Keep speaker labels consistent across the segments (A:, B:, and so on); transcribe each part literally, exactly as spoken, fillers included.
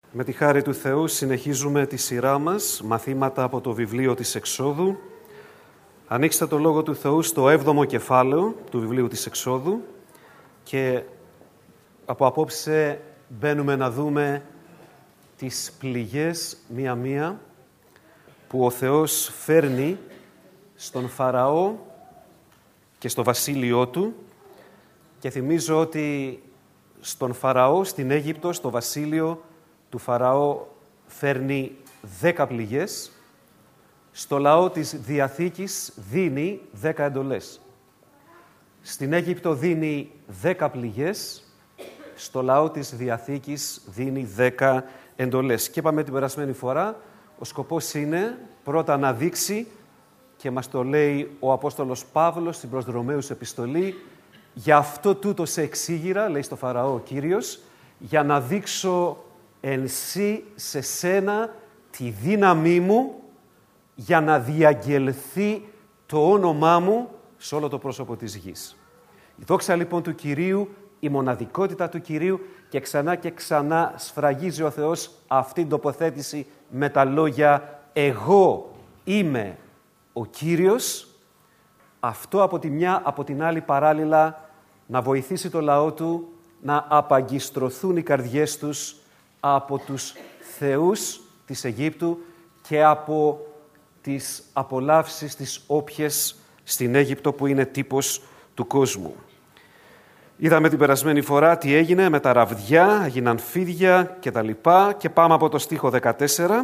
A: Με τη χάρη του Θεού συνεχίζουμε τη σειρά μας, μαθήματα από το βιβλίο της Εξόδου. Ανοίξτε το Λόγο του Θεού στο έβδομο κεφάλαιο του βιβλίου της Εξόδου και από απόψε μπαίνουμε να δούμε τις πληγές μία-μία που ο Θεός φέρνει στον Φαραώ και στο βασίλειό του, και θυμίζω ότι στον Φαραώ, στην Αίγυπτο, στο βασίλειο του Φαραώ φέρνει δέκα πληγές, στο λαό της Διαθήκης δίνει δέκα εντολές. Στην Αίγυπτο δίνει δέκα πληγές, στο λαό της Διαθήκης δίνει δέκα εντολές. Και είπαμε την περασμένη φορά, ο σκοπός είναι πρώτα να δείξει, και μας το λέει ο Απόστολος Παύλος στην προς Ρωμαίους επιστολή, «Γι' αυτό τούτο σε εξήγηρα», λέει στο Φαραώ ο Κύριος, «για να δείξω ενσύ σε σένα τη δύναμή μου, για να διαγγελθεί το όνομά μου σε όλο το πρόσωπο της γης». Η δόξα λοιπόν του Κυρίου, η μοναδικότητα του Κυρίου, και ξανά και ξανά σφραγίζει ο Θεός αυτήν την τοποθέτηση με τα λόγια «Εγώ είμαι ο Κύριος». Αυτό από τη μια, από την άλλη παράλληλα να βοηθήσει το λαό του να απαγκιστρωθούν οι καρδιές τους από τους θεούς της Αιγύπτου και από τις απολαύσεις τις όποιες στην Αίγυπτο που είναι τύπος του κόσμου. Είδαμε την περασμένη φορά τι έγινε με τα ραβδιά, έγιναν φίδια και τα λοιπά, και πάμε από το στίχο δεκατέσσερα.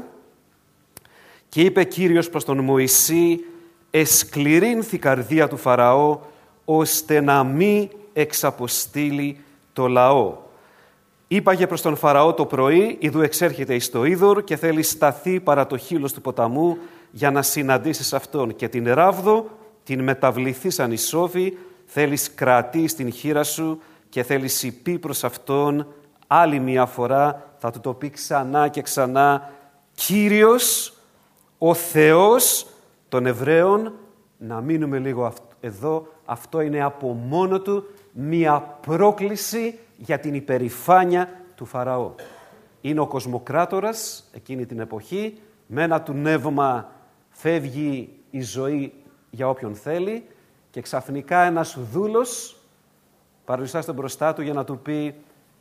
A: «Και είπε Κύριος προς τον Μωυσή, εσκληρύνθη η καρδία του Φαραώ, ώστε να μη εξαποστείλει το λαό. Είπαγε προς τον Φαραώ το πρωί, ιδού εξέρχεται εις το είδωρ και θέλει σταθεί παρά το χείλος του ποταμού για να συναντήσεις αυτόν. Και την ράβδο την μεταβληθείς ανισόφη, θέλεις κρατεί στην χείρα σου και θέλεις υπεί προς αυτόν άλλη μια φορά». Θα του το πει ξανά και ξανά, «Κύριος, ο Θεός των Εβραίων». Να μείνουμε λίγο εδώ. Αυτό είναι από μόνο του μια πρόκληση για την υπερηφάνεια του Φαραώ. Είναι ο κοσμοκράτορας εκείνη την εποχή, με ένα του νεύμα φεύγει η ζωή για όποιον θέλει, και ξαφνικά ένας δούλος παρουσιάζεται μπροστά του για να του πει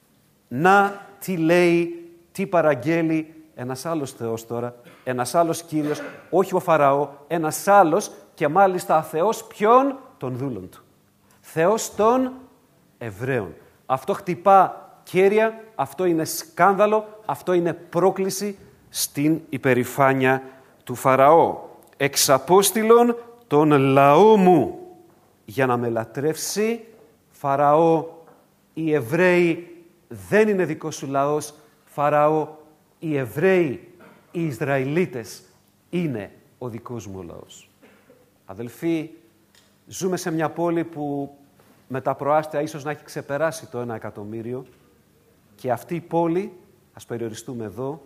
A: «Να, τι λέει, τι παραγγέλει ένας άλλος Θεός τώρα, ένας άλλος Κύριος, όχι ο Φαραώ, ένας άλλος, και μάλιστα Θεός ποιον? Των δούλων του. Θεός των Εβραίων». Αυτό χτυπά κέρια, αυτό είναι σκάνδαλο, αυτό είναι πρόκληση στην υπερηφάνεια του Φαραώ. «Εξαπόστηλον τον λαό μου για να με λατρεύσει». Φαραώ, οι Εβραίοι δεν είναι δικός σου λαός. Φαραώ, οι Εβραίοι, οι Ισραηλίτες είναι ο δικός μου λαός. Αδελφοί, ζούμε σε μια πόλη που με τα προάστια ίσως να έχει ξεπεράσει το ένα εκατομμύριο, και αυτή η πόλη, ας περιοριστούμε εδώ,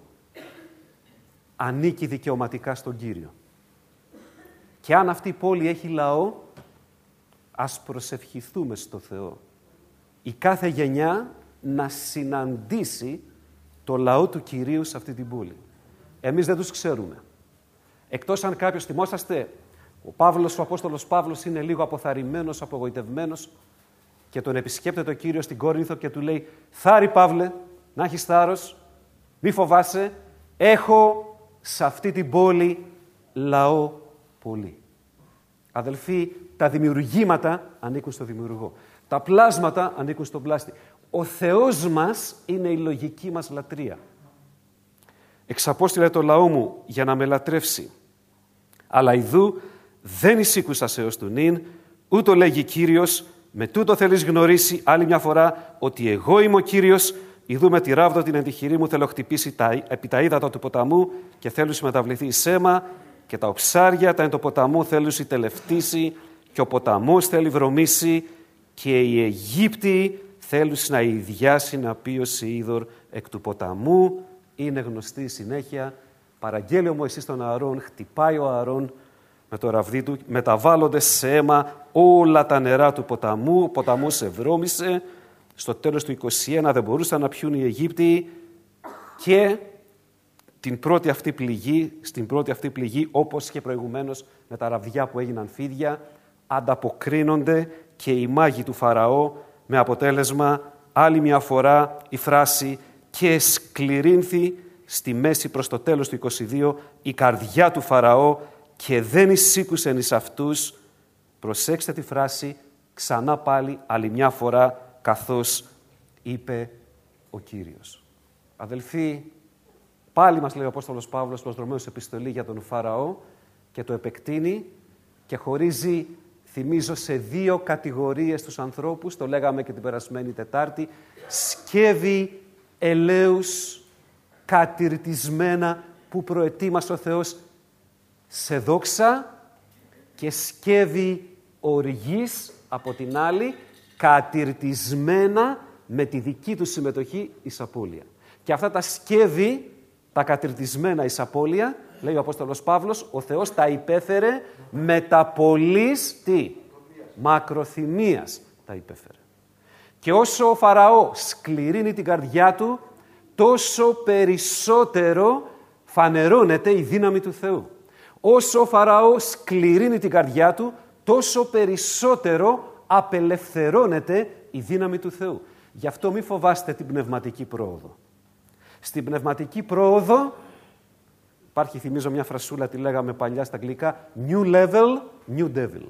A: ανήκει δικαιωματικά στον Κύριο. Και αν αυτή η πόλη έχει λαό, ας προσευχηθούμε στο Θεό η κάθε γενιά να συναντήσει το λαό του Κυρίου σε αυτή την πόλη. Εμείς δεν τους ξέρουμε. Εκτός αν κάποιος, θυμόσαστε, ο Παύλος, ο Απόστολος Παύλος είναι λίγο αποθαρρυμένος, απογοητευμένος, και τον επισκέπτεται ο Κύριος στην Κόρινθο και του λέει «Θάρη Παύλε, να έχεις θάρρος, μη φοβάσαι, έχω σε αυτή την πόλη λαό πολύ». Αδελφοί, τα δημιουργήματα ανήκουν στο δημιουργό. Τα πλάσματα ανήκουν στον πλάστη. Ο Θεός μας είναι η λογική μας λατρεία. «Εξαπόστειλε το λαό μου για να με λατρεύσει. Αλλά ιδού δεν εισήκουσας έως του νυν, ούτω λέγει Κύριος, με τούτο θέλεις γνωρίσει άλλη μια φορά ότι εγώ είμαι ο Κύριος, ιδού με τη ράβδο την εντυχηρή μου θέλω χτυπήσει τα, επί τα ύδατα του ποταμού και θέλω μεταβληθεί η σέμα, και τα οψάρια τα εν το ποταμού θέλουν συντελευτήσει, και ο ποταμός θέλει βρωμήσει, και οι Αιγύπτιοι θέλουν να ιδιάσει να πίωση είδωρ εκ του ποταμού». Είναι γνωστή η συνέχεια. Παραγγέλει ο Μωυσής τον Ααρών, χτυπάει ο Ααρών με το ραβδί του, μεταβάλλονται σε αίμα όλα τα νερά του ποταμού, ο ποταμός ευρώμησε. Στο τέλος του είκοσι ένα δεν μπορούσαν να πιούν οι Αιγύπτιοι, και την πρώτη αυτή πληγή, στην πρώτη αυτή πληγή, όπως και προηγουμένως με τα ραβδιά που έγιναν φίδια, ανταποκρίνονται και οι μάγοι του Φαραώ, με αποτέλεσμα άλλη μια φορά η φράση «και σκληρύνθη στη μέση προς το τέλος του είκοσι δύο η καρδιά του Φαραώ και δεν εισήκουσεν εις αυτούς». Προσέξτε τη φράση ξανά πάλι άλλη μια φορά, καθώς είπε ο Κύριος. Αδελφοί, πάλι μας λέει ο Απόστολος Παύλος προς Ρωμαίους επιστολή για τον Φαραώ και το επεκτείνει και χωρίζει, θυμίζω, σε δύο κατηγορίες τους ανθρώπους, το λέγαμε και την περασμένη Τετάρτη, σκεύη ελέους κατηρτισμένα που προετοίμασε ο Θεός σε δόξα και σκεύη οργής από την άλλη, κατηρτισμένα με τη δική του συμμετοχή εις απώλεια. Και αυτά τα σκεύη, τα κατηρτισμένα εις απώλεια, λέει ο Απόστολος Παύλος, ο Θεός τα υπέφερε με τα πολλής, τι, μακροθυμίας τα υπέφερε. Και όσο ο Φαραώ σκληρύνει την καρδιά του, τόσο περισσότερο φανερώνεται η δύναμη του Θεού. Όσο ο Φαραώ σκληρύνει την καρδιά του, τόσο περισσότερο απελευθερώνεται η δύναμη του Θεού. Γι' αυτό μη φοβάστε την πνευματική πρόοδο. Στην πνευματική πρόοδο υπάρχει, θυμίζω, μια φρασούλα, τη λέγαμε παλιά στα αγγλικά, new level, new devil.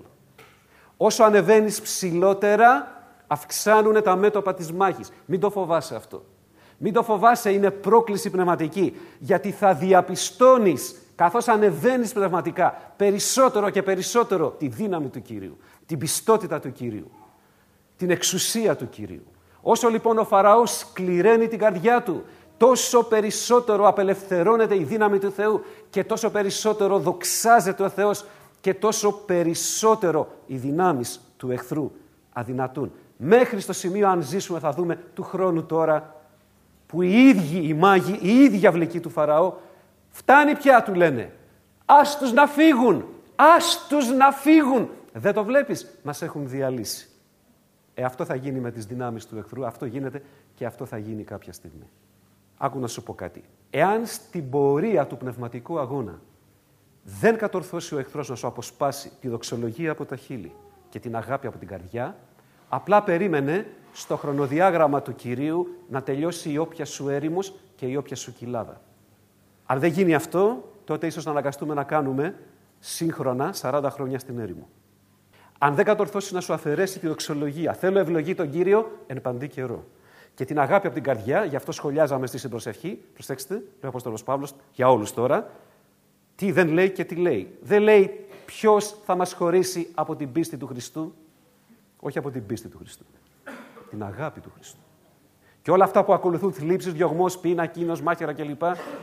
A: Όσο ανεβαίνεις ψηλότερα, αυξάνουν τα μέτωπα της μάχης. Μην το φοβάσαι αυτό. Μην το φοβάσαι, είναι πρόκληση πνευματική, γιατί θα διαπιστώνεις, καθώς ανεβαίνεις πνευματικά, περισσότερο και περισσότερο τη δύναμη του Κυρίου, την πιστότητα του Κυρίου, την εξουσία του Κυρίου. Όσο λοιπόν ο Φαραώ σκληραίνει την καρδιά του, τόσο περισσότερο απελευθερώνεται η δύναμη του Θεού και τόσο περισσότερο δοξάζεται ο Θεός και τόσο περισσότερο οι δυνάμεις του εχθρού αδυνατούν. Μέχρι στο σημείο, αν ζήσουμε, θα δούμε του χρόνου τώρα, που οι ίδιοι οι μάγοι, οι ίδιοι αυλικοί του Φαραώ, φτάνει πια, του λένε, ας τους να φύγουν, ας τους να φύγουν. Δεν το βλέπεις, μας έχουν διαλύσει. Ε, αυτό θα γίνει με τις δυνάμεις του εχθρού, αυτό γίνεται και αυτό θα γίνει κάποια στιγμή. Άκου να σου πω κάτι. Εάν στην πορεία του πνευματικού αγώνα δεν κατορθώσει ο εχθρός να σου αποσπάσει τη δοξολογία από τα χείλη και την αγάπη από την καρδιά, απλά περίμενε στο χρονοδιάγραμμα του Κυρίου να τελειώσει η όποια σου έρημος και η όποια σου κοιλάδα. Αν δεν γίνει αυτό, τότε ίσως να αναγκαστούμε να κάνουμε σύγχρονα σαράντα χρόνια στην έρημο. Αν δεν κατορθώσει να σου αφαιρέσει τη δοξολογία, θέλω ευλογή τον Κύριο εν παντή καιρό. Και την αγάπη από την καρδιά, γι' αυτό σχολιάζαμε στη συμπροσευχή, προσέξτε, λέει ο Απόστολος Παύλος, για όλους τώρα, τι δεν λέει και τι λέει. Δεν λέει ποιος θα μας χωρίσει από την πίστη του Χριστού, όχι από την πίστη του Χριστού, την αγάπη του Χριστού. Και όλα αυτά που ακολουθούν, θλίψεις, διωγμός, πείνα, κίνος, μάχαιρα κλπ.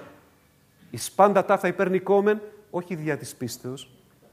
A: Εις πάντα ταύτα υπερνικόμεν, όχι δια της πίστεως,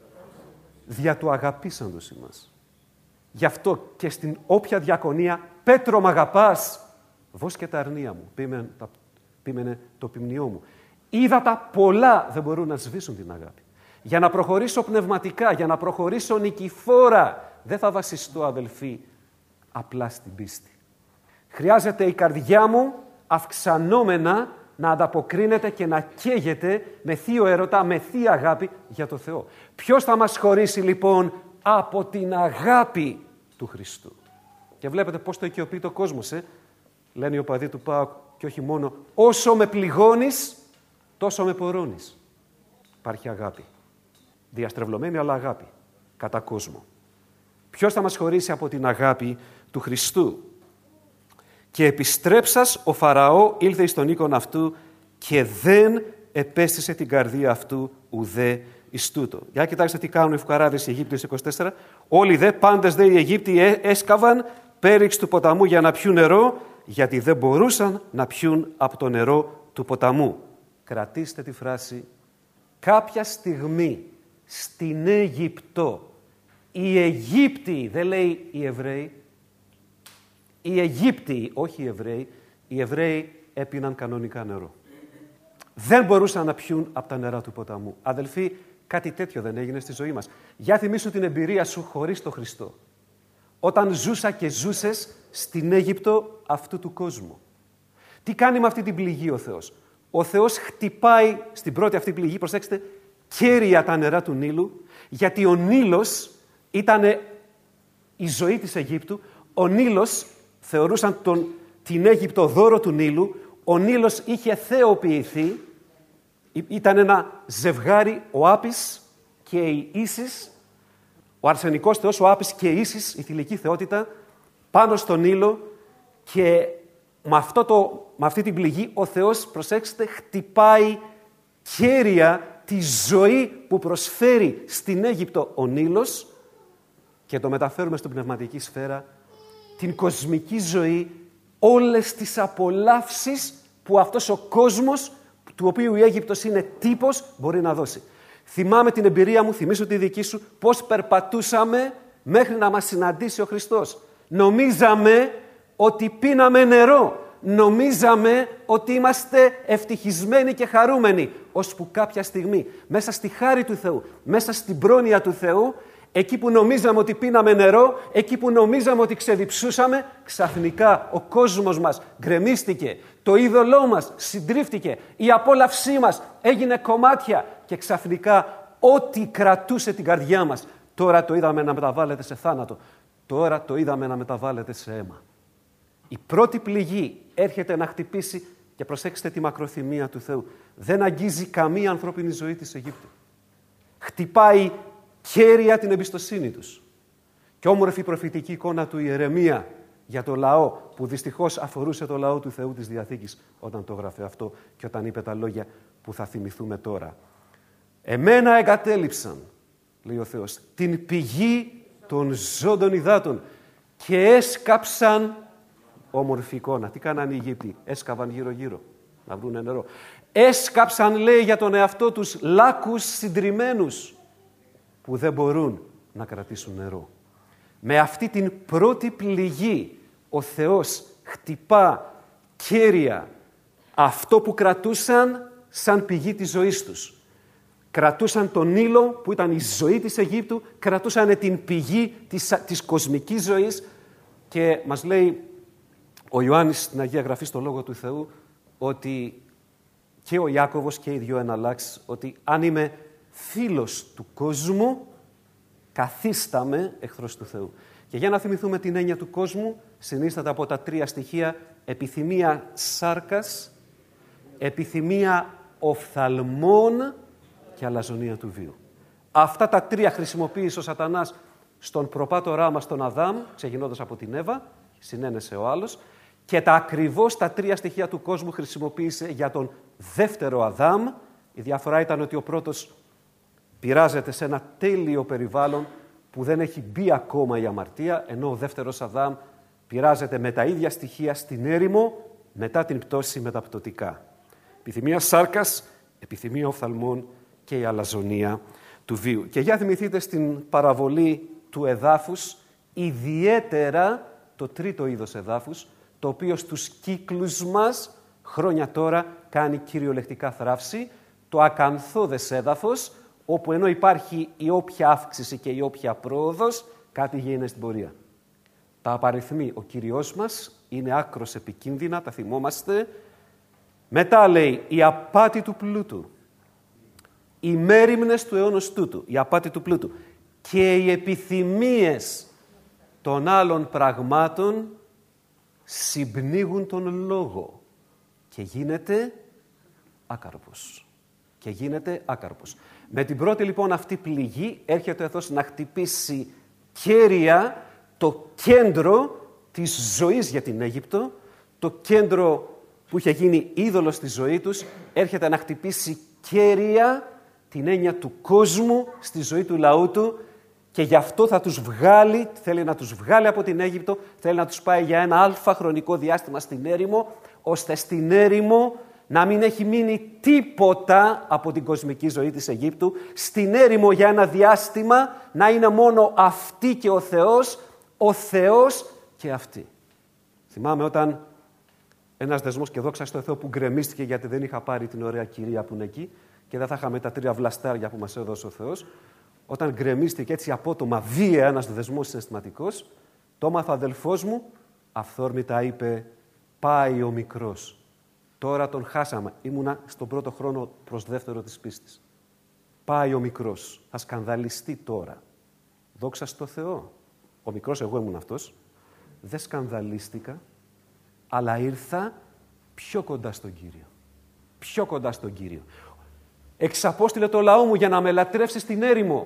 A: δια του αγαπήσαντος ημάς. Γι' αυτό και στην όποια διακονία, Πέτρο μ' αγαπάς, δώσ' και τα αρνία μου, πείμενε το ποιμνιό μου. Είδα τα πολλά δεν μπορούν να σβήσουν την αγάπη. Για να προχωρήσω πνευματικά, για να προχωρήσω νικηφόρα, δεν θα βασιστώ, αδελφοί, απλά στην πίστη. Χρειάζεται η καρδιά μου αυξανόμενα να ανταποκρίνεται και να καίγεται με θείο έρωτα, με θεία αγάπη για το Θεό. Ποιος θα μας χωρίσει λοιπόν από την αγάπη του Χριστού? Και βλέπετε πώς το οικειοποιεί το κόσμος, ε? Λένε οι οπαδοί του ΠΑΟΚ, και όχι μόνο, όσο με πληγώνεις, τόσο με πορώνεις. Υπάρχει αγάπη. Διαστρεβλωμένη, αλλά αγάπη. Κατά κόσμο. Ποιος θα μας χωρίσει από την αγάπη του Χριστού? Και επιστρέψας ο Φαραώ ήλθε εις τον οίκον αυτού και δεν επέστησε την καρδία αυτού ουδέ εις τούτο. Για κοιτάξτε τι κάνουν οι φουκαράδες οι Αιγύπτιοι είκοσι τέσσερα. Όλοι δε, πάντες δε οι Αιγύπτιοι έσκαβαν πέριξ του ποταμού για να πιούν νερό, γιατί δεν μπορούσαν να πιούν από το νερό του ποταμού. Κρατήστε τη φράση. Κάποια στιγμή στην Αίγυπτο οι Αιγύπτιοι, δεν λέει οι Εβραίοι, οι Αιγύπτιοι, όχι οι Εβραίοι, οι Εβραίοι έπιναν κανονικά νερό. Δεν μπορούσαν να πιούν από τα νερά του ποταμού. Αδελφοί, κάτι τέτοιο δεν έγινε στη ζωή μας. Για θυμίσου την εμπειρία σου χωρίς τον Χριστό. Όταν ζούσα και ζούσες στην Αίγυπτο αυτού του κόσμου. Τι κάνει με αυτή την πληγή ο Θεός? Ο Θεός χτυπάει στην πρώτη αυτή πληγή, προσέξτε, κέρια τα νερά του Νείλου, γιατί ο Νείλος ήταν η ζωή της Αιγύπτου. Ο Νείλος, θεωρούσαν τον, την Αίγυπτο δώρο του Νείλου, ο Νείλος είχε θεοποιηθεί, ήταν ένα ζευγάρι, ο Άπης και η Ίσης, ο αρσενικός θεός, ο Άπης και η Ίσης, η θηλυκή θεότητα, πάνω στον Νείλο, και με, αυτό το, με αυτή την πληγή ο Θεός, προσέξτε, χτυπάει κέρια τη ζωή που προσφέρει στην Αίγυπτο ο Νείλος και το μεταφέρουμε στην πνευματική σφαίρα, την κοσμική ζωή, όλες τις απολαύσεις που αυτός ο κόσμος, του οποίου η Αίγυπτος είναι τύπος, μπορεί να δώσει. Θυμάμαι την εμπειρία μου, θυμίσου τη δική σου, πώς περπατούσαμε μέχρι να μας συναντήσει ο Χριστός. Νομίζαμε ότι πίναμε νερό. Νομίζαμε ότι είμαστε ευτυχισμένοι και χαρούμενοι, ώσπου κάποια στιγμή, μέσα στη χάρη του Θεού, μέσα στην πρόνοια του Θεού, εκεί που νομίζαμε ότι πίναμε νερό, εκεί που νομίζαμε ότι ξεδιψούσαμε, ξαφνικά ο κόσμος μας γκρεμίστηκε, το είδωλό μας συντρίφτηκε, η απόλαυσή μας έγινε κομμάτια και ξαφνικά ό,τι κρατούσε την καρδιά μας, τώρα το είδαμε να μεταβάλλεται σε θάνατο, τώρα το είδαμε να μεταβάλλεται σε αίμα. Η πρώτη πληγή έρχεται να χτυπήσει, και προσέξτε τη μακροθυμία του Θεού. Δεν αγγίζει καμία ανθρώπινη ζωή της Αιγύπτου. Χτυπάει κέρια την εμπιστοσύνη τους. Και όμορφη προφητική εικόνα του Ιερεμία για το λαό, που δυστυχώς αφορούσε το λαό του Θεού της Διαθήκης όταν το έγραφε αυτό και όταν είπε τα λόγια που θα θυμηθούμε τώρα. «Εμένα εγκατέλειψαν», λέει ο Θεός, «την πηγή των ζώντων υδάτων και έσκαψαν». Όμορφη εικόνα. Τι κάνανε οι Αιγύπτιοι? Έσκαβαν γύρω-γύρω να βρούνε νερό. Έσκαψαν, λέει, για τον εαυτό τους λάκους συντριμμένους που δεν μπορούν να κρατήσουν νερό. Με αυτή την πρώτη πληγή ο Θεός χτυπά κέρια αυτό που κρατούσαν σαν πηγή της ζωής τους. Κρατούσαν τον Νείλο που ήταν η ζωή της Αιγύπτου, κρατούσαν την πηγή της, της κοσμικής ζωής, και μας λέει ο Ιωάννης στην Αγία Γραφή στο Λόγο του Θεού ότι και ο Ιάκωβος και οι δυο εναλλάξεις, ότι αν είμαι φίλος του κόσμου, καθίσταμαι εχθρός του Θεού. Και για να θυμηθούμε την έννοια του κόσμου, συνίσταται από τα τρία στοιχεία: επιθυμία σάρκας, επιθυμία οφθαλμών και αλαζονία του βίου. Αυτά τα τρία χρησιμοποίησε ο Σατανάς στον προπάτορά μας τον Αδάμ, ξεκινώντας από την Εύα, συνένεσε ο άλλος, και τα ακριβώς τα τρία στοιχεία του κόσμου χρησιμοποίησε για τον δεύτερο Αδάμ. Η διαφορά ήταν ότι ο πρώτος πειράζεται σε ένα τέλειο περιβάλλον που δεν έχει μπει ακόμα η αμαρτία, ενώ ο δεύτερος Αδάμ πειράζεται με τα ίδια στοιχεία στην έρημο μετά την πτώση μεταπτωτικά. Επιθυμία σάρκας, επιθυμία οφθαλμών και η αλαζονία του βίου. Και για θυμηθείτε στην παραβολή του εδάφους, ιδιαίτερα το τρίτο είδος εδάφους, το οποίο στους κύκλους μας χρόνια τώρα κάνει κυριολεκτικά θράψη, το ακανθώδες έδαφος, όπου ενώ υπάρχει η όποια αύξηση και η όποια πρόοδος, κάτι γίνεται στην πορεία. Τα απαριθμεί ο Κύριος μας, είναι άκρος επικίνδυνα, τα θυμόμαστε. Μετά λέει η απάτη του πλούτου, οι μέριμνες του αιώνος τούτου, η απάτη του πλούτου και οι επιθυμίες των άλλων πραγμάτων συμπνίγουν τον λόγο και γίνεται άκαρπος. Και γίνεται άκαρπος. Με την πρώτη λοιπόν αυτή πληγή έρχεται εδώ να χτυπήσει κέρια το κέντρο της ζωής για την Αίγυπτο, το κέντρο που είχε γίνει είδωλο στη ζωή τους, έρχεται να χτυπήσει κέρια την έννοια του κόσμου στη ζωή του λαού του, και γι' αυτό θα τους βγάλει, θέλει να τους βγάλει από την Αίγυπτο, θέλει να τους πάει για ένα αλφα χρονικό διάστημα στην έρημο, ώστε στην έρημο να μην έχει μείνει τίποτα από την κοσμική ζωή της Αιγύπτου, στην έρημο για ένα διάστημα να είναι μόνο αυτή και ο Θεός, ο Θεός και αυτή. Θυμάμαι όταν ένας δεσμός, και δόξα στο Θεό, που γκρεμίστηκε γιατί δεν είχα πάρει την ωραία κυρία που είναι εκεί και δεν θα είχαμε τα τρία βλαστάρια που μας έδωσε ο Θεός, όταν γκρεμίστηκε έτσι απότομα βία ένας δεσμός συναισθηματικός, το έμαθα ο αδελφός μου, αυθόρμητα είπε, πάει ο μικρός. Τώρα τον χάσαμε. Ήμουνα στον πρώτο χρόνο προς δεύτερο της πίστης. Πάει ο μικρός. Θα σκανδαλιστεί τώρα. Δόξα στο Θεό. Ο μικρός, εγώ ήμουν αυτός. Δεν σκανδαλίστηκα, αλλά ήρθα πιο κοντά στον Κύριο. Πιο κοντά στον Κύριο. Εξαπόστειλε το λαό μου για να με λατρεύσει στην έρημο.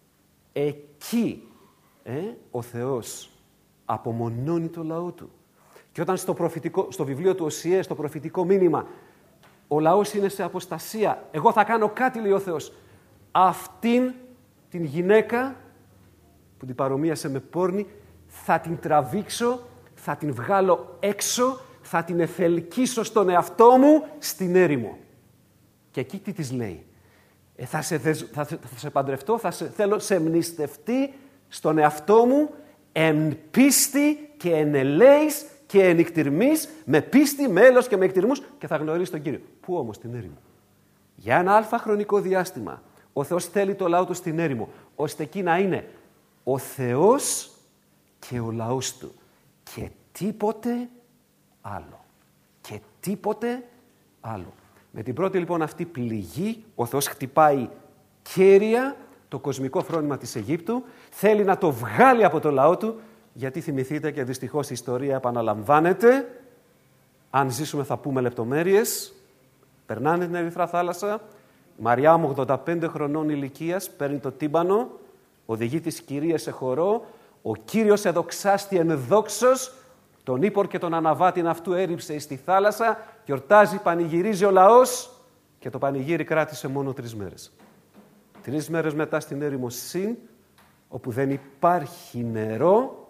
A: Εκεί ε, ο Θεός απομονώνει το λαό του. Και όταν στο, προφητικό, στο βιβλίο του Οσιέ, στο προφητικό μήνυμα, ο λαός είναι σε αποστασία. Εγώ θα κάνω κάτι, λέει ο Θεός. Αυτήν την γυναίκα που την παρομοίασε με πόρνη, θα την τραβήξω, θα την βγάλω έξω, θα την εθελκίσω στον εαυτό μου στην έρημο. Και εκεί τι της λέει. Ε, θα, σε, θα, θα σε παντρευτώ, θα σε, θέλω σε μνηστευτεί στον εαυτό μου εν πίστη και εν ελέης και εν εκτιρμής, με πίστη, με έλεος και με εκτιρμούς και θα γνωρίσει τον Κύριο. Πού όμως? Στην έρημο. Για ένα αλφα χρονικό διάστημα ο Θεός θέλει το λαό του στην έρημο, ώστε εκεί να είναι ο Θεός και ο λαός του. Και τίποτε άλλο. Και τίποτε άλλο. Με την πρώτη λοιπόν αυτή πληγή, ο Θεός χτυπάει κέρια το κοσμικό φρόνημα της Αιγύπτου, θέλει να το βγάλει από το λαό του, γιατί θυμηθείτε και δυστυχώς η ιστορία επαναλαμβάνεται, αν ζήσουμε θα πούμε λεπτομέρειες, περνάνε την Ερυθρά Θάλασσα, η Μαριά μου ογδόντα πέντε χρονών ηλικίας παίρνει το τύμπανο, οδηγεί τις κυρίες σε χορό, ο Κύριος εδοξάστη εν δόξος, τον ύπορ και τον αναβάτην αυτού έριψε στη θάλασσα, γιορτάζει, πανηγυρίζει ο λαός και το πανηγύρι κράτησε μόνο τρεις μέρες. Τρεις μέρες μετά στην έρημο Συν, όπου δεν υπάρχει νερό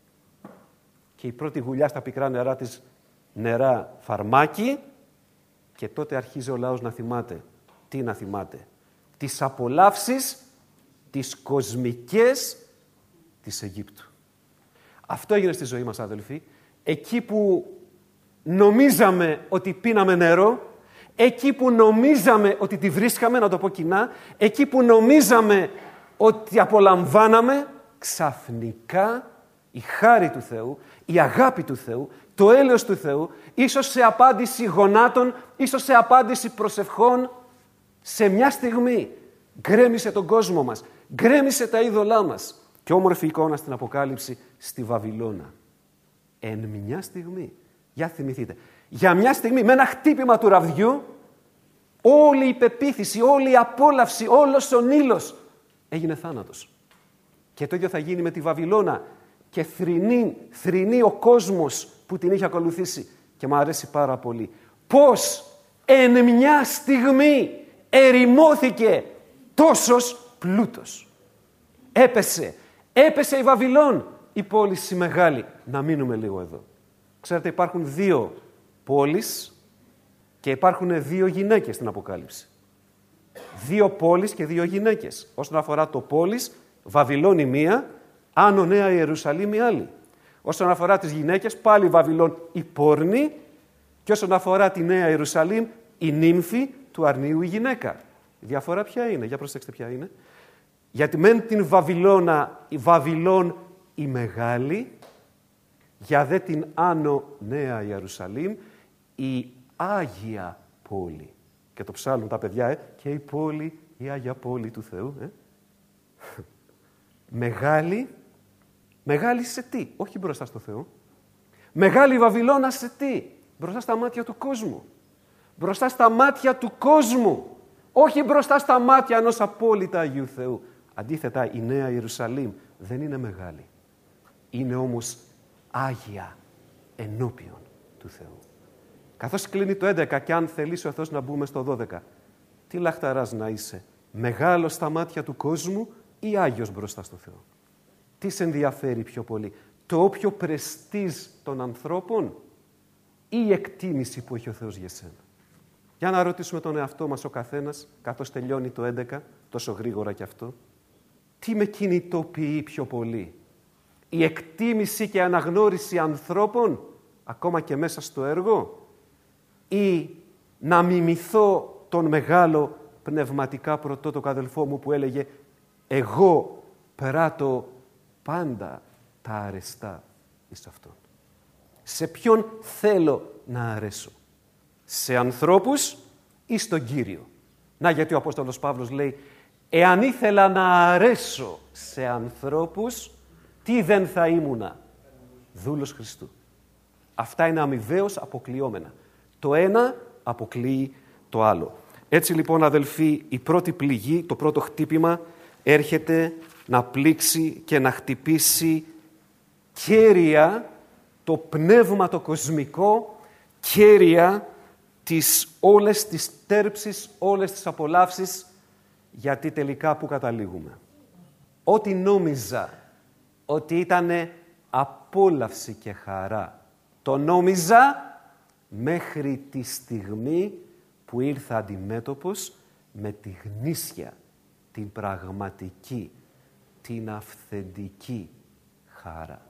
A: και η πρώτη γουλιά στα πικρά νερά της νερά φαρμάκι και τότε αρχίζει ο λαός να θυμάται. Τι να θυμάται? Τις απολαύσεις, τις κοσμικές της Αιγύπτου. Αυτό έγινε στη ζωή μας, αδελφοί. Εκεί που νομίζαμε ότι πίναμε νερό, εκεί που νομίζαμε ότι τη βρίσκαμε, να το πω κοινά, εκεί που νομίζαμε ότι απολαμβάναμε, ξαφνικά η χάρη του Θεού, η αγάπη του Θεού, το έλεος του Θεού, ίσως σε απάντηση γονάτων, ίσως σε απάντηση προσευχών, σε μια στιγμή γκρέμισε τον κόσμο μας, γκρέμισε τα είδωλά μας. Και όμορφη εικόνα στην Αποκάλυψη στη Βαβυλώνα. Εν μια στιγμή, για θυμηθείτε, για μια στιγμή με ένα χτύπημα του ραβδιού, όλη η πεποίθηση, όλη η απόλαυση, όλος ο Νείλος έγινε θάνατος. Και το ίδιο θα γίνει με τη Βαβυλώνα και θρηνεί, θρηνεί ο κόσμος που την είχε ακολουθήσει και μου αρέσει πάρα πολύ. Πώς εν μια στιγμή ερημώθηκε τόσος πλούτος. Έπεσε, έπεσε η Βαβυλών, η πόλη η μεγάλη. Να μείνουμε λίγο εδώ. Ξέρετε, υπάρχουν δύο πόλεις και υπάρχουν δύο γυναίκες στην Αποκάλυψη. Δύο πόλεις και δύο γυναίκες. Όσον αφορά το πόλεις, Βαβυλών η μία, Άνω Νέα Ιερουσαλήμ η άλλη. Όσον αφορά τις γυναίκες, πάλι Βαβυλών η πόρνη και όσον αφορά τη Νέα Ιερουσαλήμ, η νύμφη του αρνίου η γυναίκα. Η διαφορά ποια είναι? Για προσέξτε ποια είναι. Γιατί μεν την Βαβυλώνα, η Βαβυλών η μεγάλη, για δε την Άνω Νέα Ιερουσαλήμ, η Άγια πόλη. Και το ψάλουν τα παιδιά, ε, και η πόλη, η Άγια πόλη του Θεού. Ε. Μεγάλη, μεγάλη σε τι? Όχι μπροστά στο Θεό. Μεγάλη Βαβυλώνα σε τι? Μπροστά στα μάτια του κόσμου. Μπροστά στα μάτια του κόσμου. Όχι μπροστά στα μάτια ενός απόλυτα Αγίου Θεού. Αντίθετα, η Νέα Ιερουσαλήμ δεν είναι μεγάλη. Είναι όμως Άγια ενώπιον του Θεού. Καθώς κλείνει το έντεκα και αν θελήσει ο Θεός να μπούμε στο δώδεκα, τι λαχταράς να είσαι, μεγάλος στα μάτια του κόσμου ή Άγιος μπροστά στο Θεό? Τι σε ενδιαφέρει πιο πολύ, το όποιο πρεστίζ των ανθρώπων ή η εκτίμηση που έχει ο Θεός για σένα? Για να ρωτήσουμε τον εαυτό μας ο καθένας, καθώς τελειώνει το έντεκα, τόσο γρήγορα κι αυτό, τι με κινητοποιεί πιο πολύ? Η εκτίμηση και αναγνώριση ανθρώπων, ακόμα και μέσα στο έργο, ή να μιμηθώ τον μεγάλο πνευματικά πρωτότοκο αδελφό μου που έλεγε «Εγώ πράττω πάντα τα αρεστά εις αυτόν». Σε ποιον θέλω να αρέσω? σε ανθρώπους ή στον Κύριο. Να, γιατί ο Απόστολος Παύλος λέει, εάν ήθελα να αρέσω σε ανθρώπους, τι δεν θα ήμουνα? Δούλος Χριστού. Αυτά είναι αμοιβαίως αποκλειόμενα. Το ένα αποκλείει το άλλο. Έτσι λοιπόν, αδελφοί, η πρώτη πληγή, το πρώτο χτύπημα, έρχεται να πλήξει και να χτυπήσει κέρια το πνεύμα το κοσμικό, κέρια τις όλες τις τέρψεις, όλες τις απολαύσεις, γιατί τελικά που καταλήγουμε? Ό,τι νόμιζα ότι ήτανε απόλαυση και χαρά, το νόμιζα μέχρι τη στιγμή που ήρθα αντιμέτωπος με τη γνήσια, την πραγματική, την αυθεντική χαρά.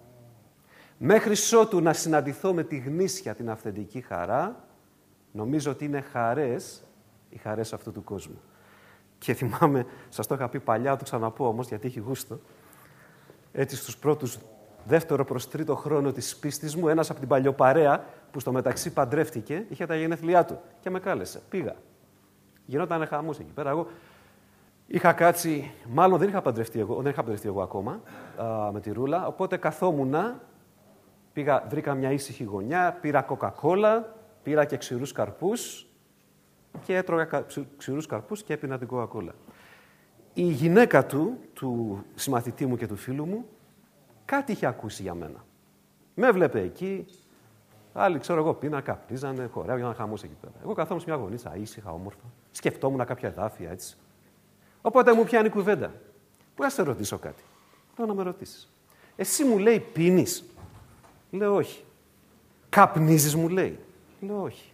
A: Μέχρι ότου να συναντηθώ με τη γνήσια, την αυθεντική χαρά, νομίζω ότι είναι χαρές, οι χαρές αυτού του κόσμου. Και θυμάμαι, σας το είχα πει παλιά, το ξαναπώ όμως, γιατί έχει γούστο, έτσι στους πρώτους δεύτερο προς τρίτο χρόνο της πίστης μου, ένας από την παλιοπαρέα, που στο μεταξύ παντρεύτηκε, είχε τα γενέθλιά του και με κάλεσε. Πήγα. Γινόταν χαμός εκεί πέρα. Εγώ είχα κάτσει, μάλλον δεν είχα παντρευτεί εγώ, δεν είχα παντρευτεί εγώ ακόμα α, με τη Ρούλα, οπότε καθόμουνα, πήγα, βρήκα μια ήσυχη γωνιά, πήρα κοκακόλα, πήρα και ξηρούς καρπούς και έτρωγα ξηρούς καρπούς και έπινα την κοκακόλα. Η γυναίκα του, του συμμαθητή μου και του φίλου μου, κάτι είχε ακούσει για μένα. Με έβλεπε εκεί, άλλοι, ξέρω εγώ, πίνα, καπνίζανε, χορεύανε, χαμός εκεί πέρα. Εγώ καθόμουν σε μια γωνίτσα, ήσυχα, όμορφα. Σκεφτόμουν κάποια εδάφια, έτσι. Οπότε μου πιάνει κουβέντα. Πού να σε ρωτήσω κάτι? Λέω να με ρωτήσεις. Εσύ, μου λέει, πίνεις? Λέω όχι. Καπνίζεις? Μου λέει. Λέω όχι.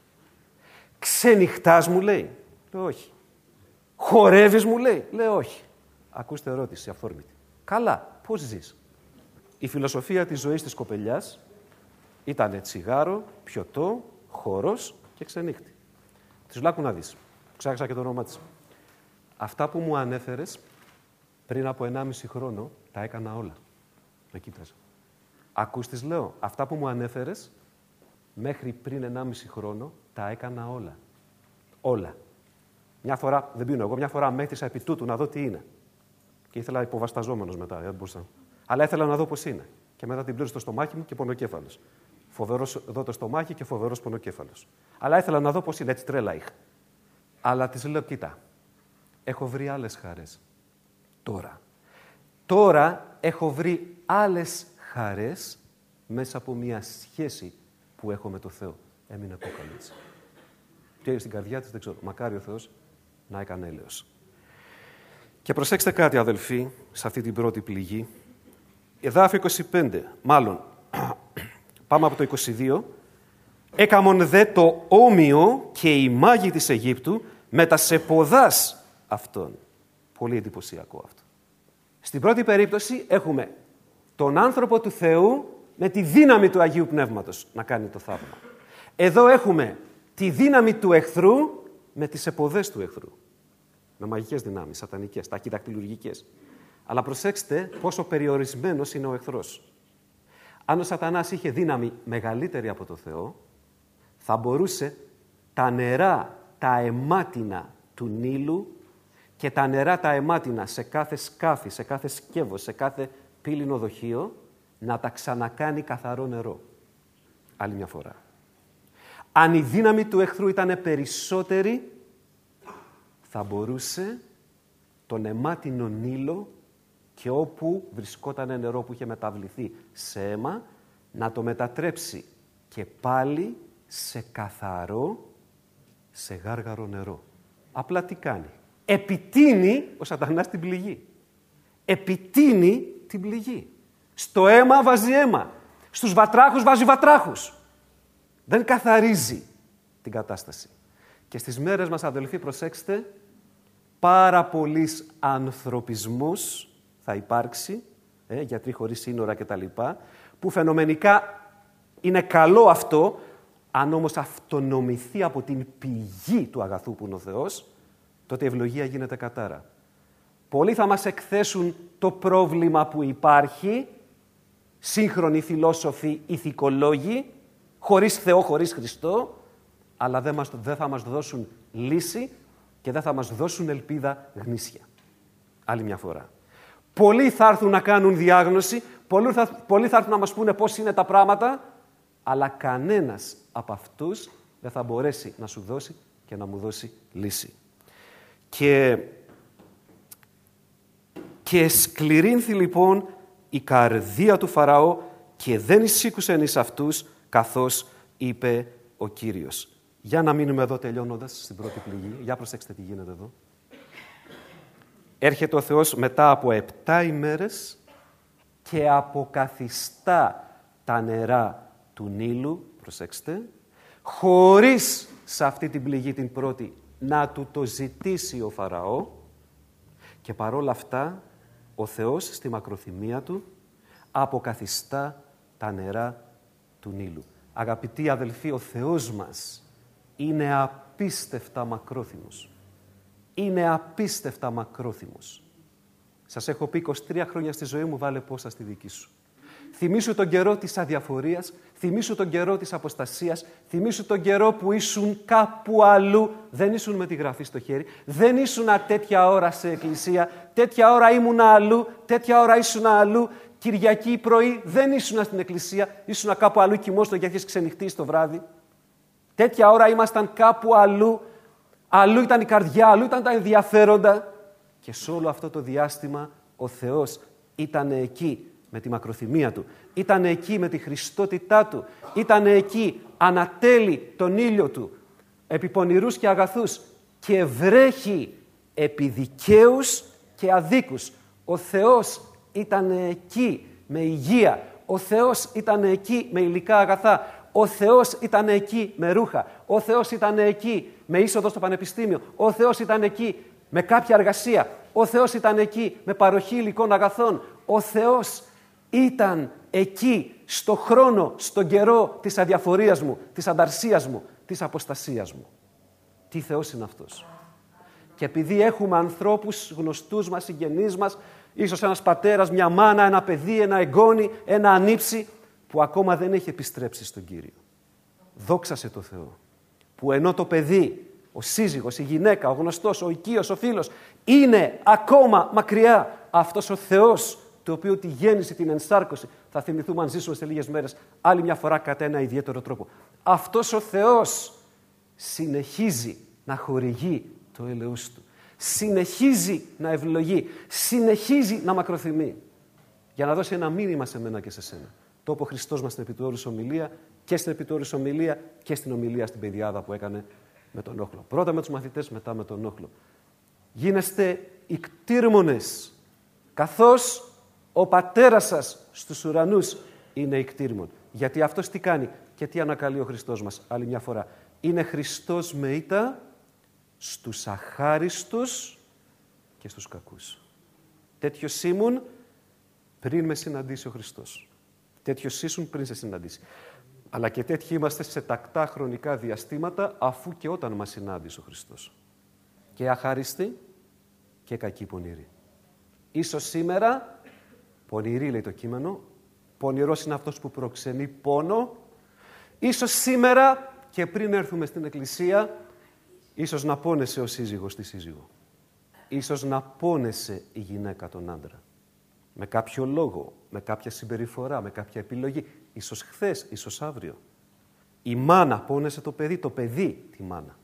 A: Ξενυχτάς? Μου λέει. Λέω όχι. Χορεύεις? Μου λέει. Λέω όχι. Ακούστε ερώτηση αφόρμητη. Καλά, πώς ζεις? Η φιλοσοφία της ζωής της κοπελιάς ήταν τσιγάρο, πιωτό, χορός και ξενύχτη. Της λέω, άκου να δεις. Ξέχασα και το όνομά της. Αυτά που μου ανέφερες πριν από ενάμιση χρόνο τα έκανα όλα. Με κοίταζε. Ακούς, της λέω, αυτά που μου ανέφερες μέχρι πριν ενάμιση χρόνο τα έκανα όλα. Όλα. Μια φορά, δεν πίνω εγώ, μια φορά μέθησα επί τούτου να δω τι είναι. Και ήθελα υποβασταζόμενος μετά, δεν μπορούσα. Αλλά ήθελα να δω πώς είναι. Και μετά την πλήρωσε στο στομάχι μου και πονοκέφαλος. Φοβερός εδώ το στομάχι και φοβερός πονοκέφαλος. Αλλά ήθελα να δω πώς είναι, έτσι τρέλα είχα. Αλλά της λέω, κοίτα, έχω βρει άλλες χαρές. Τώρα. Τώρα έχω βρει άλλες χαρές μέσα από μια σχέση που έχω με το Θεό. Έμεινε αποκαλύψη. Και στην καρδιά της, δεν ξέρω, μακάρι ο Θεός να έκανε έλεος. Και προσέξτε κάτι, αδελφοί, σε αυτή την πρώτη πληγή. Εδάφιο είκοσι πέντε, μάλλον, πάμε από το είκοσι δύο. Έκαμον δε το όμοιο και η μάγη της Αιγύπτου με τα σεποδάς αυτών. Πολύ εντυπωσιακό αυτό. Στην πρώτη περίπτωση έχουμε τον άνθρωπο του Θεού με τη δύναμη του Αγίου Πνεύματος να κάνει το θαύμα. Εδώ έχουμε τη δύναμη του εχθρού με τις εποδές του εχθρού. Με μαγικές δυνάμεις, σατανικές, ταχυδακτηλουργικές. Αλλά προσέξτε πόσο περιορισμένος είναι ο εχθρός. Αν ο σατανάς είχε δύναμη μεγαλύτερη από το Θεό, θα μπορούσε τα νερά, τα αιμάτινα του Νείλου και τα νερά τα αιμάτινα σε κάθε σκάφη, σε κάθε σκεύος, σε κάθε πύληνο δοχείο, να τα ξανακάνει καθαρό νερό. Άλλη μια φορά. Αν η δύναμη του εχθρού ήταν περισσότερη, θα μπορούσε τον αιμάτινο Νείλο και όπου βρισκόταν νερό που είχε μεταβληθεί σε αίμα, να το μετατρέψει και πάλι σε καθαρό, σε γάργαρο νερό. Απλά τι κάνει? Επιτείνει ο σατανάς την πληγή. Επιτείνει την πληγή. Στο αίμα βάζει αίμα. Στους βατράχους βάζει βατράχους. Δεν καθαρίζει την κατάσταση. Και στις μέρες μας, αδελφοί, προσέξτε, πάρα πολύς ανθρωπισμός θα υπάρξει, ε, γιατροί χωρίς σύνορα κτλ., που φαινομενικά είναι καλό αυτό, αν όμως αυτονομηθεί από την πηγή του αγαθού που είναι ο Θεός, τότε η ευλογία γίνεται κατάρα. Πολλοί θα μας εκθέσουν το πρόβλημα που υπάρχει, σύγχρονοι φιλόσοφοι, ηθικολόγοι, χωρίς Θεό, χωρίς Χριστό, αλλά δεν, μας, δεν θα μας δώσουν λύση και δεν θα μας δώσουν ελπίδα γνήσια. Άλλη μια φορά. Πολλοί θα έρθουν να κάνουν διάγνωση, πολλοί θα, πολλοί θα έρθουν να μας πούνε πώς είναι τα πράγματα, αλλά κανένας από αυτούς δεν θα μπορέσει να σου δώσει και να μου δώσει λύση. Και, και σκληρύνθη λοιπόν η καρδία του Φαραώ και δεν εισήκουσεν εις αυτούς, καθώς είπε ο Κύριος. Για να μείνουμε εδώ τελειώνοντας στην πρώτη πληγή. Για προσέξτε τι γίνεται εδώ. Έρχεται ο Θεός μετά από επτά ημέρες και αποκαθιστά τα νερά του Νείλου, προσέξτε, χωρίς σε αυτή την πληγή την πρώτη να του το ζητήσει ο Φαραώ, και παρόλα αυτά ο Θεός στη μακροθυμία του αποκαθιστά τα νερά του Νείλου. Αγαπητοί αδελφοί, ο Θεός μας είναι απίστευτα μακρόθυμος. Είναι απίστευτα μακρόθυμος. Σας έχω πει είκοσι τρία χρόνια στη ζωή μου, βάλε πόσα στη δική σου. Θυμήσου τον καιρό της αδιαφορίας, θυμήσου τον καιρό της αποστασίας, θυμήσου τον καιρό που ήσουν κάπου αλλού, δεν ήσουν με τη γραφή στο χέρι, δεν ήσουν τέτοια ώρα σε εκκλησία, τέτοια ώρα ήμουν αλλού, τέτοια ώρα ήσουν αλλού, Κυριακή πρωί δεν ήσουν στην εκκλησία, ήσουν κάπου αλλού κοιμώστο και έχεις ξενυχτήσει το βράδυ. Τέτοια ώρα ήμασταν κάπου αλλού, αλλού ήταν η καρδιά, αλλού ήταν τα ενδιαφέροντα. Και σε όλο αυτό το διάστημα ο Θεός ήταν εκεί με τη μακροθυμία Του, ήταν εκεί με τη χριστότητά Του, ήταν εκεί ανατέλει τον ήλιο Του, επί πονηρούς και αγαθούς, και βρέχει επί δικαίους και αδίκους. Ο Θεός ήταν εκεί με υγεία, ο Θεός ήταν εκεί με υλικά αγαθά, ο Θεός ήταν εκεί με ρούχα, ο Θεός ήταν εκεί με είσοδο στο πανεπιστήμιο, ο Θεός ήταν εκεί με κάποια εργασία, ο Θεός ήταν εκεί με παροχή υλικών αγαθών, ο Θεός ήταν εκεί στο χρόνο, στον καιρό της αδιαφορίας μου, της ανταρσίας μου, της αποστασίας μου. Τι Θεός είναι αυτός. Και επειδή έχουμε ανθρώπους γνωστούς μας, συγγενείς μας, ίσως ένας πατέρας, μια μάνα, ένα παιδί, ένα εγγόνι, ένα ανήψι, που ακόμα δεν έχει επιστρέψει στον Κύριο. Δόξασε το Θεό, που ενώ το παιδί, ο σύζυγος, η γυναίκα, ο γνωστός, ο οικείος, ο φίλος, είναι ακόμα μακριά, αυτός ο Θεός, το οποίο τη γέννηση, την ενσάρκωση, θα θυμηθούμε αν ζήσουμε σε λίγες μέρες, άλλη μια φορά κατά ένα ιδιαίτερο τρόπο. Αυτός ο Θεός συνεχίζει να χορηγεί το έλεος Του. Συνεχίζει να ευλογεί. Συνεχίζει να μακροθυμεί. Για να δώσει ένα μήνυμα σε μένα και σε σένα. Το είπε ο Χριστός μας στην επιτόρους ομιλία και στην επιτόρους ομιλία και στην ομιλία στην πεδιάδα που έκανε με τον όχλο. Πρώτα με τους μαθητές, μετά με τον όχλο. Γίνεστε ικτήρμονες, καθώς ο Πατέρας σας στους ουρανούς είναι ικτήρμον. Γιατί αυτός τι κάνει και τι ανακαλεί ο Χριστός μας άλλη μια φορά. Είναι Χριστός με ήττα στους αχάριστους και στους κακούς. Τέτοιος ήμουν πριν με συναντήσει ο Χριστός. Τέτοιος ήσουν πριν σε συναντήσει. Αλλά και τέτοιοι είμαστε σε τακτά χρονικά διαστήματα, αφού και όταν μας συνάντησε ο Χριστός. Και αχάριστοι και κακοί πονηροί. Ίσως σήμερα, πονηροί λέει το κείμενο, πονηρός είναι αυτός που προξενεί πόνο. Ίσως σήμερα και πριν έρθουμε στην εκκλησία, ίσως να πόνεσε ο σύζυγος τη σύζυγο. Ίσως να πόνεσε η γυναίκα τον άντρα. Με κάποιο λόγο, με κάποια συμπεριφορά, με κάποια επιλογή. Ίσως χθες, ίσως αύριο. Η μάνα πόνεσε το παιδί, το παιδί τη μάνα.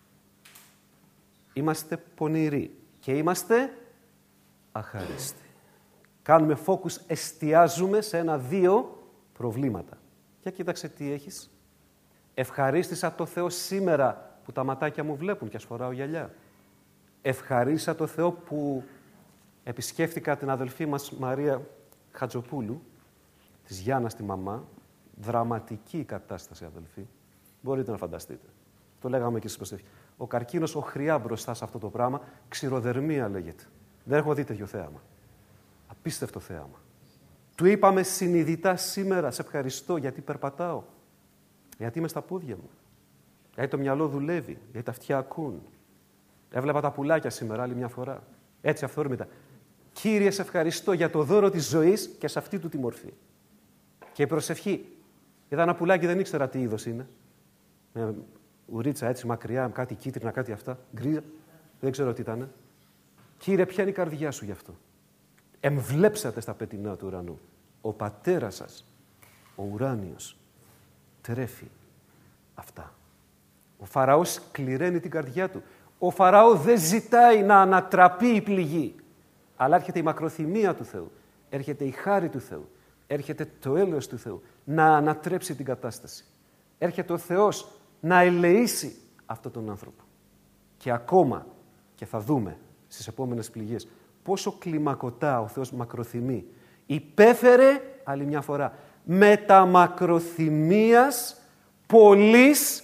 A: Είμαστε πονηροί και είμαστε αχάριστοι. Κάνουμε focus, εστιάζουμε σε ένα-δύο προβλήματα. Για κοίταξε τι έχεις. Ευχαρίστησα το Θεό σήμερα που τα ματάκια μου βλέπουν και ας φοράω γυαλιά. Ευχαρίστησα το Θεό που επισκέφτηκα την αδελφή μας Μαρία Χατζοπούλου, της Γιάννας τη μαμά. Δραματική κατάσταση, αδελφή. Μπορείτε να φανταστείτε. Το λέγαμε και στις προσευχές. Ο καρκίνος οχριά μπροστά σε αυτό το πράγμα, ξηροδερμία λέγεται. Δεν έχω δει τέτοιο θέαμα. Απίστευτο θέαμα. Του είπαμε συνειδητά σήμερα, σε ευχαριστώ γιατί περπατάω. Γιατί είμαι στα πόδια μου. Γιατί το μυαλό δουλεύει. Γιατί τα αυτιά ακούν. Έβλεπα τα πουλάκια σήμερα άλλη μια φορά. Έτσι αυθόρμητα. Κύριε, σε ευχαριστώ για το δώρο της ζωής και σε αυτή του τη μορφή. Και η προσευχή. Είδα ένα πουλάκι, δεν ήξερα τι είδος είναι. Με ουρίτσα έτσι μακριά, κάτι κίτρινα, κάτι αυτά, γκρίζα, δεν ξέρω τι ήταν. Κύριε, ποια είναι η καρδιά σου γι' αυτό? Εμβλέψατε στα πετεινά του ουρανού. Ο πατέρας σας, ο ουράνιος, τρέφει αυτά. Ο Φαραώς κληραίνει την καρδιά του. Ο Φαραώ δεν ζητάει να ανατραπεί η πληγή, αλλά έρχεται η μακροθυμία του Θεού, έρχεται η χάρη του Θεού, έρχεται το έλεος του Θεού να ανατρέψει την κατάσταση. Έρχεται ο Θεός να ελεήσει αυτόν τον άνθρωπο. Και ακόμα, και θα δούμε στις επόμενες πληγές, πόσο κλιμακωτά ο Θεός μακροθυμεί. Υπέφερε, άλλη μια φορά, με τα μακροθυμίας πολλής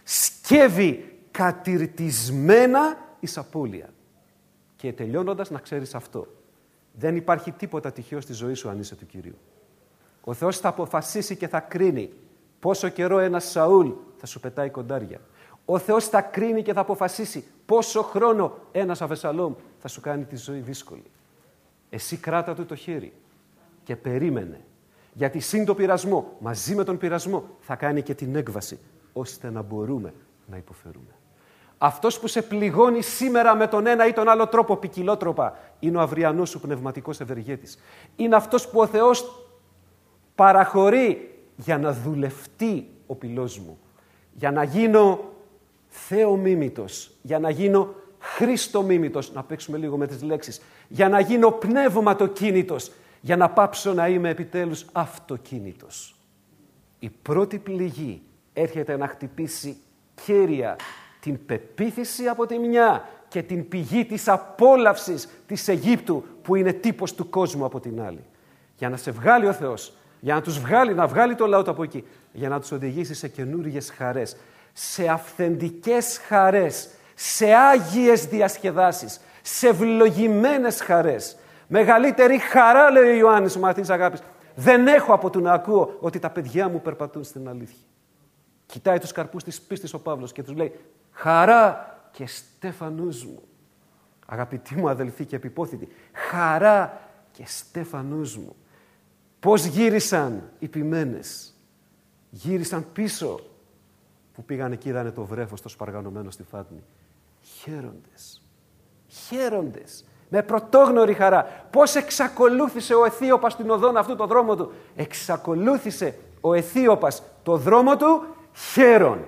A: σκεύη κατηρτισμένα εις απώλεια. Και τελειώνοντας να ξέρεις αυτό. Δεν υπάρχει τίποτα τυχαίο στη ζωή σου αν είσαι του Κυρίου. Ο Θεός θα αποφασίσει και θα κρίνει πόσο καιρό ένας Σαούλ θα σου πετάει κοντάρια. Ο Θεός θα κρίνει και θα αποφασίσει πόσο χρόνο ένας Αβεσσαλόμ θα σου κάνει τη ζωή δύσκολη. Εσύ κράτα του το χέρι και περίμενε. Γιατί σύν το πειρασμό, μαζί με τον πειρασμό, θα κάνει και την έκβαση, ώστε να μπορούμε να υποφέρουμε. Αυτός που σε πληγώνει σήμερα με τον ένα ή τον άλλο τρόπο, ποικιλότροπα, είναι ο αυριανός σου πνευματικός ευεργέτης. Είναι αυτός που ο Θεός παραχωρεί για να δουλευτεί ο πυλός μου, για να γίνω θεομίμητος, για να γίνω Χριστομίμητος, να παίξουμε λίγο με τις λέξεις, για να γίνω πνεύματοκίνητος, για να πάψω να είμαι επιτέλους αυτοκίνητος. Η πρώτη πληγή έρχεται να χτυπήσει κέρια την πεποίθηση από τη μια και την πηγή της απόλαυσης της Αιγύπτου που είναι τύπος του κόσμου από την άλλη. Για να σε βγάλει ο Θεός, για να τους βγάλει, να βγάλει το λαό του από εκεί, για να τους οδηγήσει σε καινούργιες χαρές, σε αυθεντικές χαρές, σε άγιες διασκεδάσεις, σε ευλογημένες χαρές. Μεγαλύτερη χαρά, λέει ο Ιωάννης, ο μαθητής αγάπης, δεν έχω από το να ακούω ότι τα παιδιά μου περπατούν στην αλήθεια. Κοιτάει τους καρπούς της πίστης ο Παύλος και τους λέει χαρά και στέφανούς μου. Αγαπητοί μου αδελφοί και επιπόθητοι, χαρά και στέφανούς μου. Πώς γύρισαν οι ποιμένες? Γύρισαν πίσω που πήγανε και είδανε το βρέφος το σπαργανωμένο στη φάτνη. Χαίροντες. Χαίροντες. Με πρωτόγνωρη χαρά. Πώς εξακολούθησε ο Αιθίωπας στην οδόν αυτού το δρόμο του? Εξακολούθησε ο Αιθίωπας το δρόμο του χαίρον.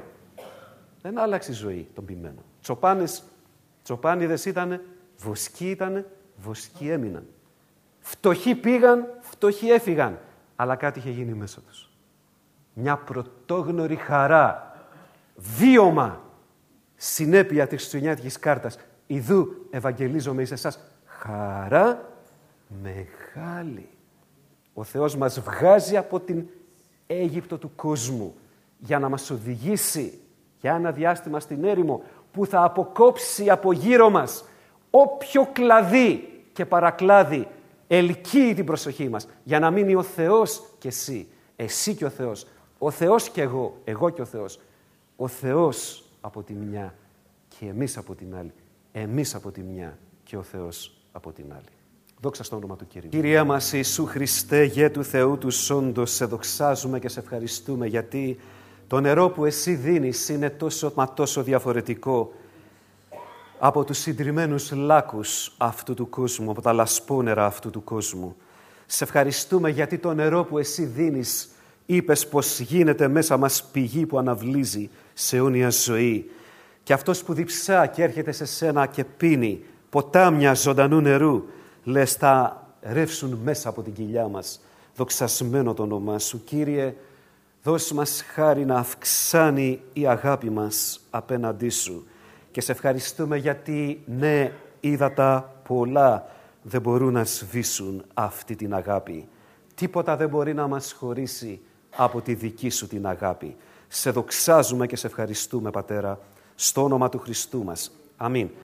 A: Δεν άλλαξε η ζωή των ποιμένων. Τσοπάνες, τσοπάνιδες ήτανε, βοσκοί ήτανε, βοσκοί έμειναν. Φτωχοί πήγαν, φτωχοί έφυγαν. Αλλά κάτι είχε γίνει μέσα τους. Μια πρωτόγνωρη χαρά, βίωμα, συνέπεια της χριστουγεννιάτικης κάρτας. Ιδού ευαγγελίζομαι εις εσάς. Χαρά μεγάλη. Ο Θεός μας βγάζει από την Αίγυπτο του κόσμου για να μας οδηγήσει για ένα διάστημα στην έρημο που θα αποκόψει από γύρω μας όποιο κλαδί και παρακλάδι ελκύει την προσοχή μας, για να μείνει ο Θεός και εσύ, εσύ και ο Θεός, ο Θεός και εγώ, εγώ και ο Θεός, ο Θεός από τη μια και εμείς από την άλλη, εμείς από τη μια και ο Θεός από την άλλη. Δόξα στο όνομα του Κυρίου. Κύριε μας Ιησού Χριστέ, Γε του Θεού του Σόντος, σε δοξάζουμε και σε ευχαριστούμε, γιατί το νερό που εσύ δίνεις είναι τόσο μα τόσο διαφορετικό από τους συντριμμένους λάκους αυτού του κόσμου, από τα λασπόνερα αυτού του κόσμου. Σε ευχαριστούμε γιατί το νερό που εσύ δίνεις, είπες πως γίνεται μέσα μας πηγή που αναβλύζει σε αιώνια ζωή. Και αυτός που διψά και έρχεται σε σένα και πίνει ποτάμια ζωντανού νερού, λες θα ρεύσουν μέσα από την κοιλιά μας. Δοξασμένο το όνομά σου. Κύριε, δώσ' μας χάρη να αυξάνει η αγάπη μας απέναντί σου. Και σε ευχαριστούμε γιατί, ναι, ύδατα πολλά δεν μπορούν να σβήσουν αυτή την αγάπη. Τίποτα δεν μπορεί να μας χωρίσει από τη δική σου την αγάπη. Σε δοξάζουμε και σε ευχαριστούμε, Πατέρα, στο όνομα του Χριστού μας. Αμήν.